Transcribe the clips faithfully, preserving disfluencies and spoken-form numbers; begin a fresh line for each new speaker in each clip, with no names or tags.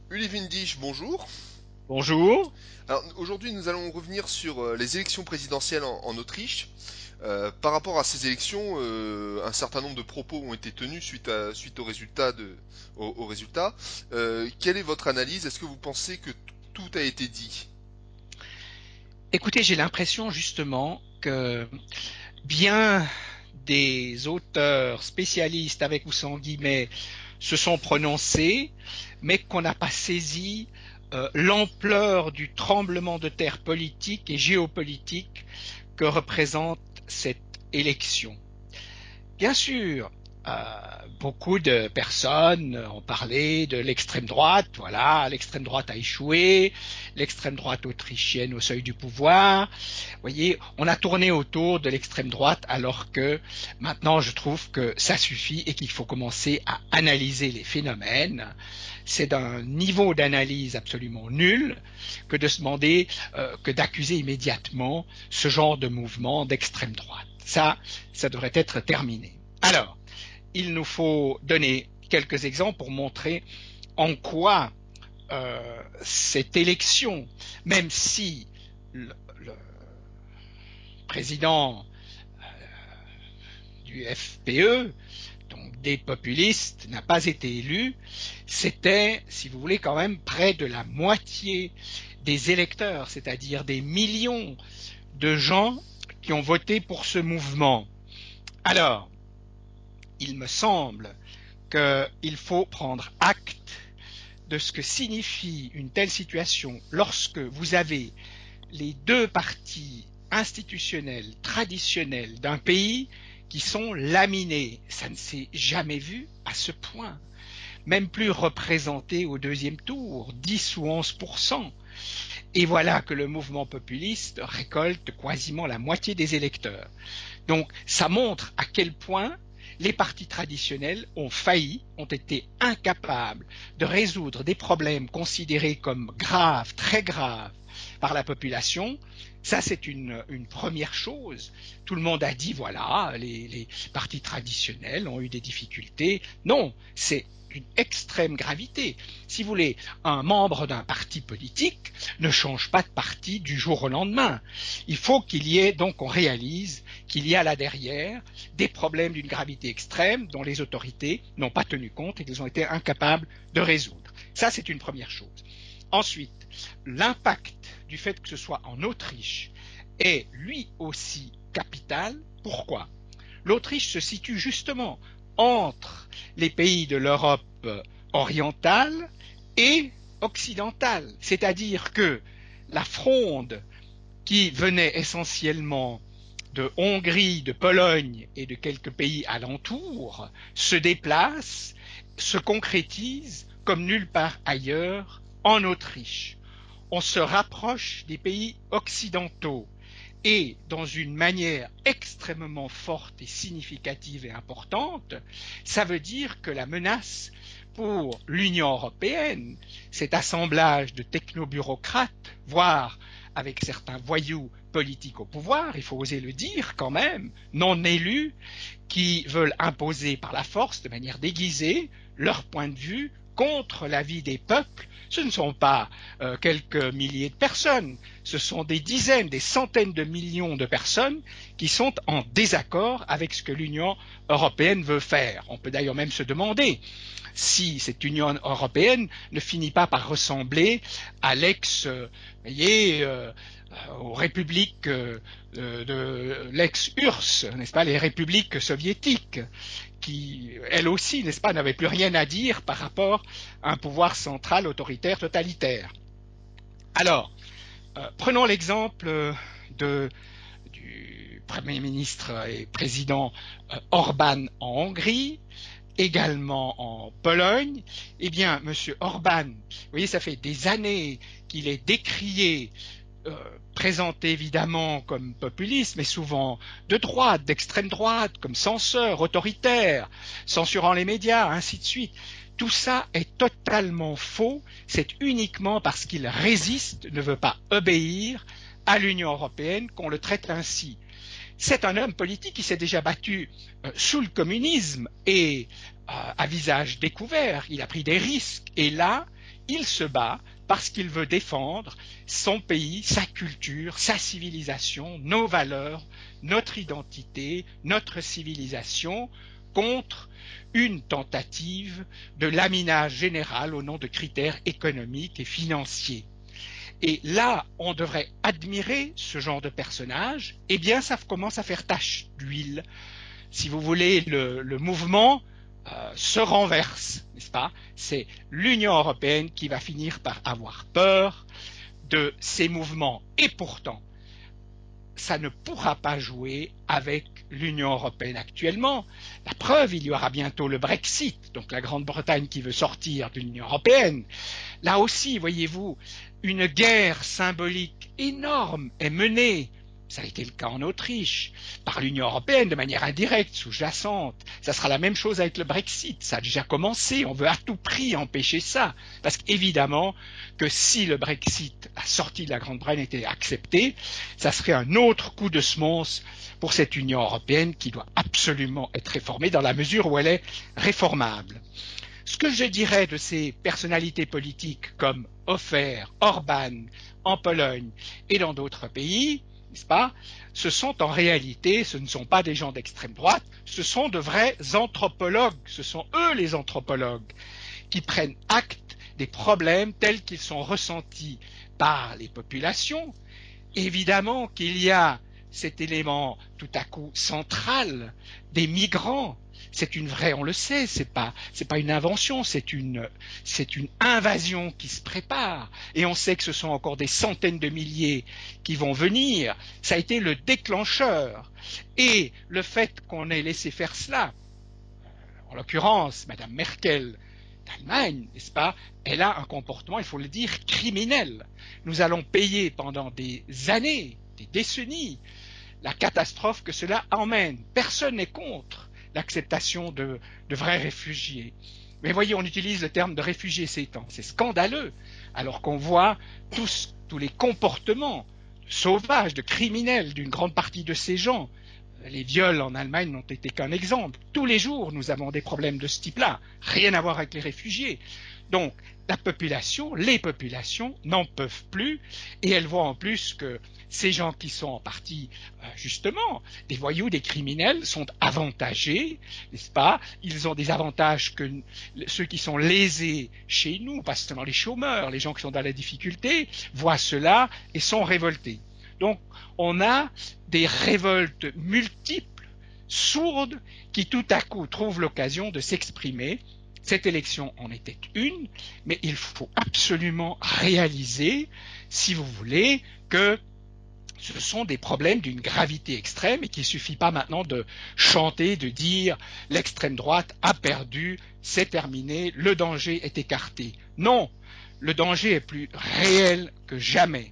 Uli Windisch, bonjour.
Bonjour.
Alors aujourd'hui nous allons revenir sur euh, les élections présidentielles en, en Autriche. Euh, par rapport à ces élections, euh, un certain nombre de propos ont été tenus suite, à, suite aux résultats. De, aux, aux résultats. Euh, quelle est votre analyse? Est-ce que vous pensez que t- tout a été dit?
Écoutez, j'ai l'impression justement que bien des auteurs spécialistes avec ou sans guillemets se sont prononcés, mais qu'on n'a pas saisi euh, l'ampleur du tremblement de terre politique et géopolitique que représente cette élection. Bien sûr, euh, beaucoup de personnes ont parlé de l'extrême droite. Voilà, l'extrême droite a échoué, l'extrême droite autrichienne au seuil du pouvoir. Vous voyez, on a tourné autour de l'extrême droite alors que maintenant je trouve que ça suffit et qu'il faut commencer à analyser les phénomènes. C'est d'un niveau d'analyse absolument nul que de se demander, euh, que d'accuser immédiatement ce genre de mouvement d'extrême droite. Ça, ça devrait être terminé. Alors, il nous faut donner quelques exemples pour montrer en quoi euh, cette élection, même si le, le président du F P E, donc des populistes, n'a pas été élu, c'était, si vous voulez, quand même près de la moitié des électeurs, c'est-à-dire des millions de gens qui ont voté pour ce mouvement. Alors, il me semble qu'il faut prendre acte de ce que signifie une telle situation lorsque vous avez les deux partis institutionnels traditionnels d'un pays qui sont laminés. Ça ne s'est jamais vu à ce point. Même plus représentés au deuxième tour, dix ou onze pour cent. Et voilà que le mouvement populiste récolte quasiment la moitié des électeurs. Donc ça montre à quel point les partis traditionnels ont failli, ont été incapables de résoudre des problèmes considérés comme graves, très graves par la population. Ça, c'est une, une première chose. Tout le monde a dit, voilà, les, les partis traditionnels ont eu des difficultés. Non, c'est une extrême gravité. Si vous voulez, un membre d'un parti politique ne change pas de parti du jour au lendemain. Il faut qu'il y ait, donc on réalise qu'il y a là derrière des problèmes d'une gravité extrême dont les autorités n'ont pas tenu compte et qu'elles ont été incapables de résoudre. Ça, c'est une première chose. Ensuite, l'impact du fait que ce soit en Autriche est lui aussi capital. Pourquoi? L'Autriche se situe justement entre les pays de l'Europe orientale et occidentale, c'est-à-dire que la fronde qui venait essentiellement de Hongrie, de Pologne et de quelques pays alentours se déplace, se concrétise comme nulle part ailleurs en Autriche. On se rapproche des pays occidentaux et dans une manière extrêmement forte et significative et importante, ça veut dire que la menace pour l'Union européenne, cet assemblage de technobureaucrates, voire avec certains voyous politiques au pouvoir, il faut oser le dire quand même, non élus, qui veulent imposer par la force, de manière déguisée, leur point de vue contre l'avis des peuples. Ce ne sont pas euh, quelques milliers de personnes, ce sont des dizaines, des centaines de millions de personnes qui sont en désaccord avec ce que l'Union européenne veut faire. On peut d'ailleurs même se demander si cette Union européenne ne finit pas par ressembler à l'ex, euh, voyez, euh, aux républiques euh, de l'ex-U R S S, n'est-ce pas, les républiques soviétiques, qui, elles aussi, n'est-ce pas, n'avaient plus rien à dire par rapport à un pouvoir central autoritaire totalitaire. Alors, euh, prenons l'exemple de, du Premier ministre et président euh, Orban en Hongrie, également en Pologne. Eh bien, M. Orban, vous voyez, ça fait des années qu'il est décrié, euh, présenté évidemment comme populiste, mais souvent de droite, d'extrême droite, comme censeur, autoritaire, censurant les médias, ainsi de suite. Tout ça est totalement faux. C'est uniquement parce qu'il résiste, ne veut pas obéir à l'Union européenne qu'on le traite ainsi. C'est un homme politique qui s'est déjà battu euh, sous le communisme et euh, à visage découvert. Il a pris des risques et là, il se bat parce qu'il veut défendre son pays, sa culture, sa civilisation, nos valeurs, notre identité, notre civilisation, contre une tentative de laminage général au nom de critères économiques et financiers. Et là, on devrait admirer ce genre de personnage. Eh bien, ça commence à faire tache d'huile. Si vous voulez, le, le mouvement euh, se renverse, n'est-ce pas? C'est l'Union européenne qui va finir par avoir peur de ces mouvements. Et pourtant, ça ne pourra pas jouer avec l'Union européenne actuellement. La preuve, il y aura bientôt le Brexit, donc la Grande-Bretagne qui veut sortir de l'Union européenne. Là aussi, voyez-vous, une guerre symbolique énorme est menée, ça a été le cas en Autriche, par l'Union européenne de manière indirecte, sous-jacente. Ça sera la même chose avec le Brexit, ça a déjà commencé, on veut à tout prix empêcher ça. Parce qu'évidemment que si le Brexit, la sortie de la Grande-Bretagne était acceptée, ça serait un autre coup de semonce pour cette Union européenne qui doit absolument être réformée dans la mesure où elle est réformable. Ce que je dirais de ces personnalités politiques comme Hofer, Orban, en Pologne et dans d'autres pays, n'est-ce pas, ce sont en réalité, ce ne sont pas des gens d'extrême droite, ce sont de vrais anthropologues, ce sont eux les anthropologues qui prennent acte des problèmes tels qu'ils sont ressentis par les populations. Évidemment qu'il y a cet élément tout à coup central des migrants. C'est une vraie, on le sait, c'est pas, c'est pas une invention, c'est une, c'est une invasion qui se prépare. Et on sait que ce sont encore des centaines de milliers qui vont venir. Ça a été le déclencheur. Et le fait qu'on ait laissé faire cela, en l'occurrence, Madame Merkel d'Allemagne, n'est-ce pas, elle a un comportement, il faut le dire, criminel. Nous allons payer pendant des années, des décennies, la catastrophe que cela emmène. Personne n'est contre l'acceptation de, de vrais réfugiés. Mais voyez, on utilise le terme de réfugiés ces temps. C'est scandaleux, alors qu'on voit tous, tous les comportements sauvages, de criminels d'une grande partie de ces gens. Les viols en Allemagne n'ont été qu'un exemple. Tous les jours, nous avons des problèmes de ce type-là. Rien à voir avec les réfugiés. Donc, la population, les populations n'en peuvent plus, et elles voient en plus que ces gens qui sont en partie, euh, justement, des voyous, des criminels, sont avantagés, n'est-ce pas? Ils ont des avantages que ceux qui sont lésés chez nous, pas seulement les chômeurs, les gens qui sont dans la difficulté, voient cela et sont révoltés. Donc, on a des révoltes multiples, sourdes, qui tout à coup trouvent l'occasion de s'exprimer. Cette élection en était une, mais il faut absolument réaliser, si vous voulez, que ce sont des problèmes d'une gravité extrême et qu'il ne suffit pas maintenant de chanter, de dire l'extrême droite a perdu, c'est terminé, le danger est écarté. Non, le danger est plus réel que jamais.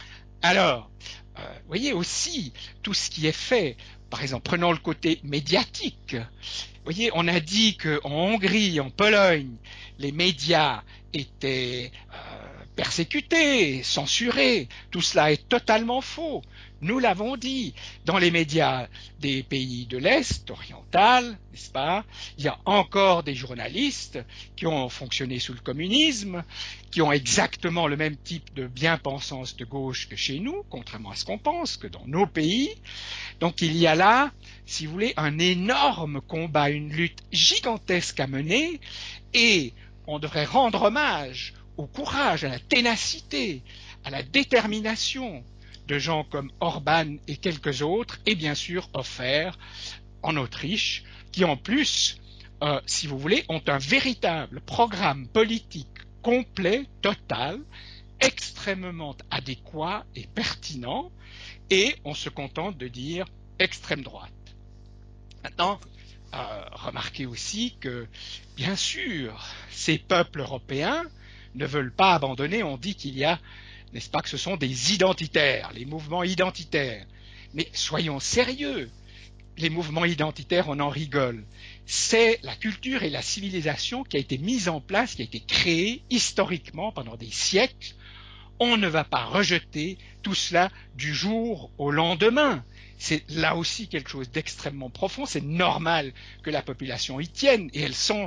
Alors, euh, vous voyez aussi tout ce qui est fait, par exemple, prenons le côté médiatique. Vous voyez, on a dit qu'en Hongrie, en Pologne, les médias étaient euh, persécutés, censurés. Tout cela est totalement faux. Nous l'avons dit. Dans les médias des pays de l'Est oriental, n'est-ce pas, il y a encore des journalistes qui ont fonctionné sous le communisme, qui ont exactement le même type de bien-pensance de gauche que chez nous, contrairement à ce qu'on pense, que dans nos pays. Donc il y a là, si vous voulez, un énorme combat, une lutte gigantesque à mener, et on devrait rendre hommage au courage, à la ténacité, à la détermination de gens comme Orban et quelques autres, et bien sûr Hofer en Autriche, qui en plus, euh, si vous voulez, ont un véritable programme politique complet, total, extrêmement adéquat et pertinent, et on se contente de dire extrême droite. Maintenant, euh, remarquez aussi que, bien sûr, ces peuples européens ne veulent pas abandonner, on dit qu'il y a, n'est-ce pas, que ce sont des identitaires, les mouvements identitaires. Mais soyons sérieux, les mouvements identitaires, on en rigole. C'est la culture et la civilisation qui a été mise en place, qui a été créée historiquement pendant des siècles. On ne va pas rejeter tout cela du jour au lendemain. C'est là aussi quelque chose d'extrêmement profond. C'est normal que la population y tienne, et elles sont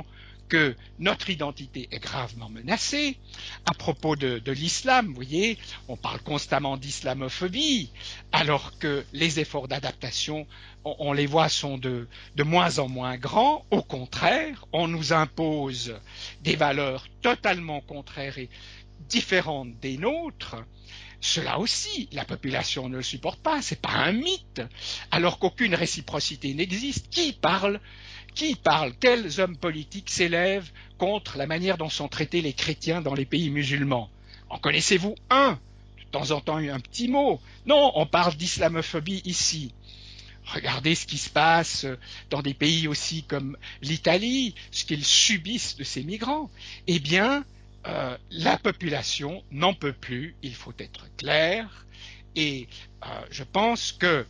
que notre identité est gravement menacée. À propos de, de l'islam, vous voyez, on parle constamment d'islamophobie, alors que les efforts d'adaptation, on, on les voit, sont de, de moins en moins grands. Au contraire, on nous impose des valeurs totalement contraires et différentes des nôtres. Cela aussi, la population ne le supporte pas, c'est pas un mythe, alors qu'aucune réciprocité n'existe. Qui parle Qui parle Quels hommes politiques s'élèvent contre la manière dont sont traités les chrétiens dans les pays musulmans? En connaissez-vous un? De temps en temps, un petit mot. Non, on parle d'islamophobie ici. Regardez ce qui se passe dans des pays aussi comme l'Italie, ce qu'ils subissent de ces migrants. Eh bien, euh, la population n'en peut plus, il faut être clair, et euh, je pense que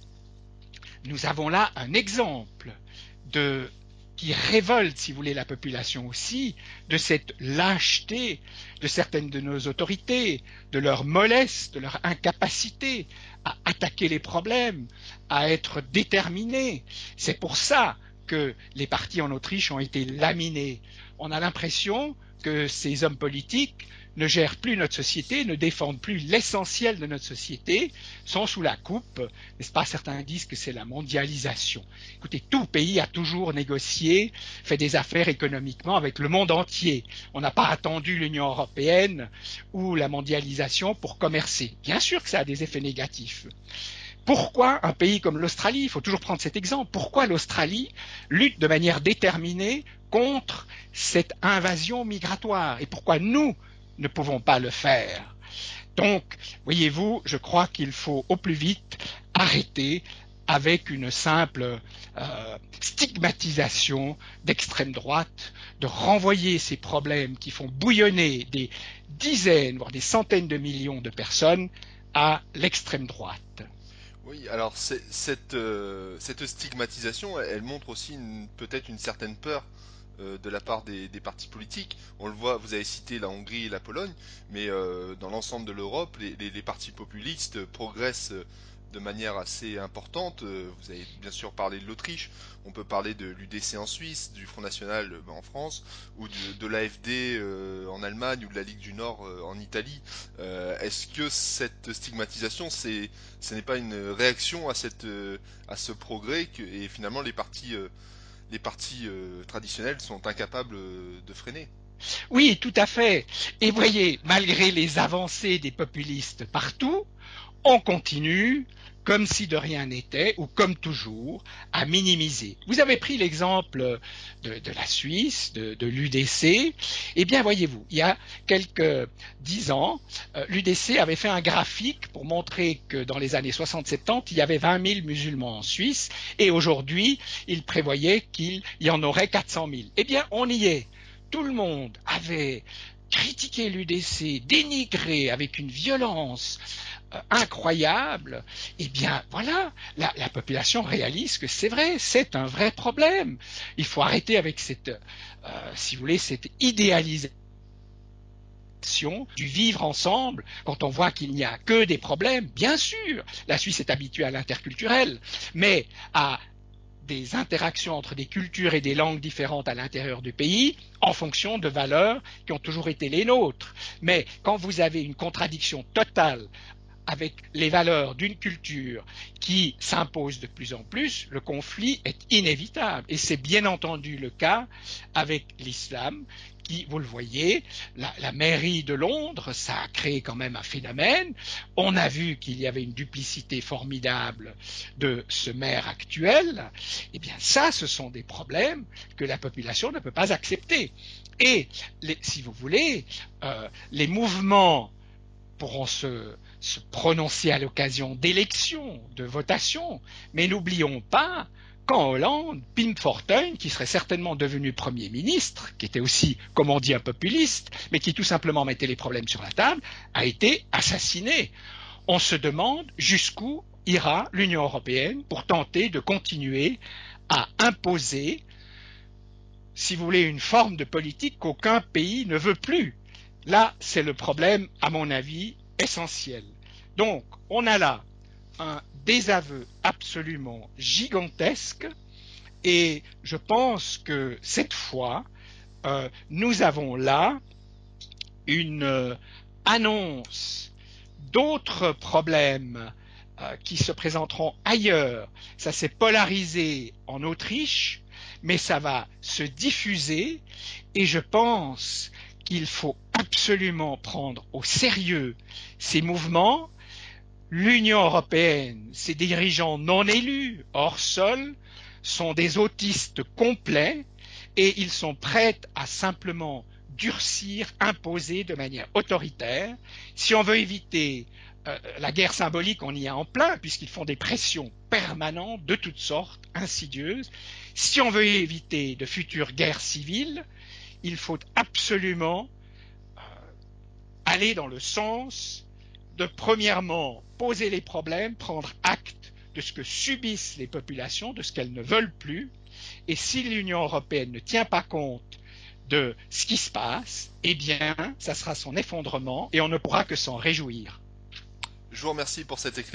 nous avons là un exemple de, qui révolte, si vous voulez, la population aussi, de cette lâcheté de certaines de nos autorités, de leur mollesse, de leur incapacité à attaquer les problèmes, à être déterminés. C'est pour ça que les partis en Autriche ont été laminés. On a l'impression que ces hommes politiques ne gèrent plus notre société, ne défendent plus l'essentiel de notre société, sont sous la coupe, n'est-ce pas? Certains disent que c'est la mondialisation. Écoutez, tout pays a toujours négocié, fait des affaires économiquement avec le monde entier. On n'a pas attendu l'Union européenne ou la mondialisation pour commercer. Bien sûr que ça a des effets négatifs. Pourquoi un pays comme l'Australie, il faut toujours prendre cet exemple, pourquoi l'Australie lutte de manière déterminée contre cette invasion migratoire? Et pourquoi nous ne pouvons pas le faire? Donc, voyez-vous, je crois qu'il faut au plus vite arrêter avec une simple euh, stigmatisation d'extrême droite, de renvoyer ces problèmes qui font bouillonner des dizaines, voire des centaines de millions de personnes à l'extrême droite.
Oui, alors c'est- cette, euh, cette stigmatisation, elle, elle montre aussi une- peut-être une certaine peur euh, de la part des, des partis politiques. On le voit, vous avez cité la Hongrie et la Pologne, mais euh, dans l'ensemble de l'Europe, les, les- les partis populistes progressent euh, de manière assez importante. Euh, Vous avez bien sûr parlé de l'Autriche, on peut parler de l'U D C en Suisse, du Front National euh, en France, ou de, de l'A F D euh, en Allemagne, ou de la Ligue du Nord euh, en Italie. Euh, Est-ce que cette stigmatisation, c'est ce n'est pas une réaction à cette euh, à ce progrès que, et finalement les partis euh, les partis euh, traditionnels sont incapables euh, de freiner.
Oui, tout à fait. Et voyez, malgré les avancées des populistes partout, on continue, comme si de rien n'était, ou comme toujours, à minimiser. Vous avez pris l'exemple de, de la Suisse, de, de l'U D C. Eh bien, voyez-vous, il y a quelques dix ans, euh, l'U D C avait fait un graphique pour montrer que dans les années soixante soixante-dix, il y avait vingt mille musulmans en Suisse, et aujourd'hui, il prévoyait qu'il y en aurait quatre cent mille. Eh bien, on y est. Tout le monde avait critiqué l'U D C, dénigré avec une violence euh, incroyable. Eh bien, voilà, la, la population réalise que c'est vrai, c'est un vrai problème. Il faut arrêter avec cette, euh, si vous voulez, cette idéalisation du vivre ensemble, quand on voit qu'il n'y a que des problèmes. Bien sûr, la Suisse est habituée à l'interculturel, mais à des interactions entre des cultures et des langues différentes à l'intérieur du pays en fonction de valeurs qui ont toujours été les nôtres. Mais quand vous avez une contradiction totale avec les valeurs d'une culture qui s'impose de plus en plus, le conflit est inévitable. Et c'est bien entendu le cas avec l'islam, qui, vous le voyez, la, la mairie de Londres, ça a créé quand même un phénomène. On a vu qu'il y avait une duplicité formidable de ce maire actuel. Eh bien, ça, ce sont des problèmes que la population ne peut pas accepter. Et, les, si vous voulez, euh, les mouvements pourront se, se prononcer à l'occasion d'élections, de votations, mais n'oublions pas qu'en Hollande, Pim Fortuyn, qui serait certainement devenu Premier ministre, qui était aussi, comme on dit, un populiste, mais qui tout simplement mettait les problèmes sur la table, a été assassiné. On se demande jusqu'où ira l'Union européenne pour tenter de continuer à imposer, si vous voulez, une forme de politique qu'aucun pays ne veut plus. Là, c'est le problème, à mon avis, essentiel. Donc, on a là un désaveu absolument gigantesque et je pense que cette fois, euh, nous avons là une euh, annonce d'autres problèmes euh, qui se présenteront ailleurs. Ça s'est polarisé en Autriche, mais ça va se diffuser et je pense qu'il faut absolument prendre au sérieux ces mouvements. L'Union européenne, ses dirigeants non élus, hors sol, sont des autistes complets et ils sont prêts à simplement durcir, imposer de manière autoritaire. Si on veut éviter euh, la guerre symbolique, on y est en plein, puisqu'ils font des pressions permanentes de toutes sortes, insidieuses. Si on veut éviter de futures guerres civiles, il faut absolument euh, aller dans le sens de, premièrement, poser les problèmes, prendre acte de ce que subissent les populations, de ce qu'elles ne veulent plus, et si l'Union européenne ne tient pas compte de ce qui se passe, eh bien, ça sera son effondrement et on ne pourra que s'en réjouir.
Je vous remercie pour cette éclairage.